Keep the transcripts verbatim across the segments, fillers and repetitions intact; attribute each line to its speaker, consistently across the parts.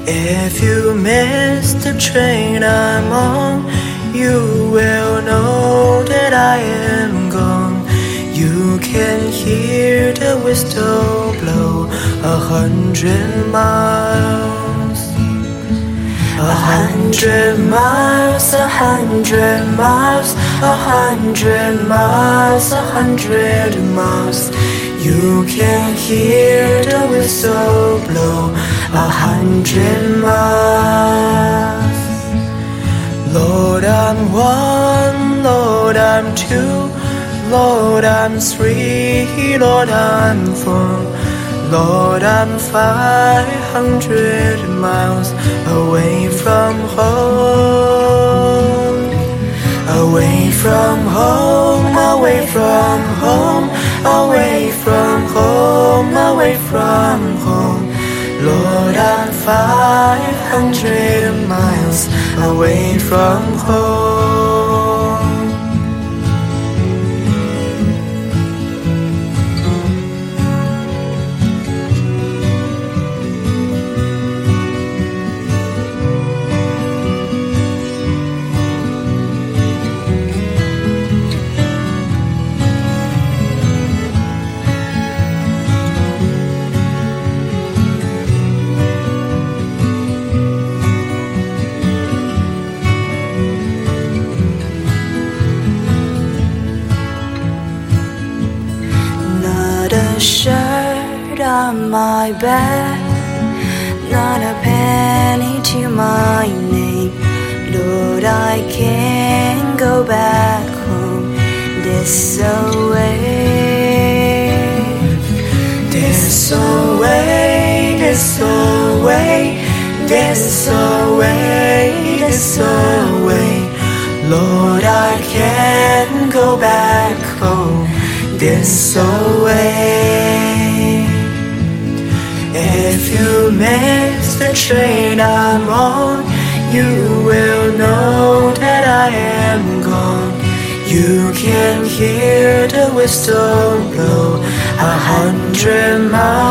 Speaker 1: If you miss the train I'm on, you will know that I am gone. You can hear the whistle blow a hundred miles. A hundred miles, a hundred miles, a hundred miles, a hundred miles. You can hear the whistle blow a hundred miles. Lord, I'm one, Lord, I'm two, Lord, I'm three, Lord, I'm four, Lord, I'm five hundred miles away from home. Away from home, away from home, away from home, away from home. Lord, I'm five hundred miles away from home. Not a shirt on my back, not a penny to my name. Lord, I can't go back home this away. This away, this away, this away, this away. Lord, I can't go back home this away. If you miss the train I'm on, you will know that I am gone. You can hear the whistle blow a hundred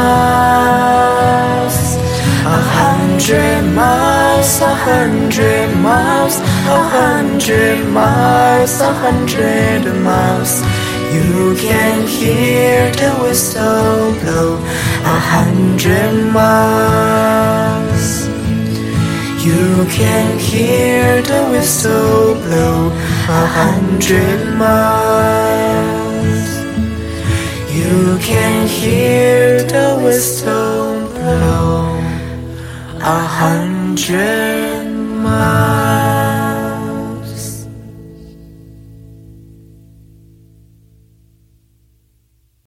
Speaker 1: miles. A hundred miles, a hundred miles, a hundred miles, a hundred miles. You can hear the whistle blow a hundred miles. You can hear the whistle blow a hundred miles. You can hear the whistle blow a hundred miles.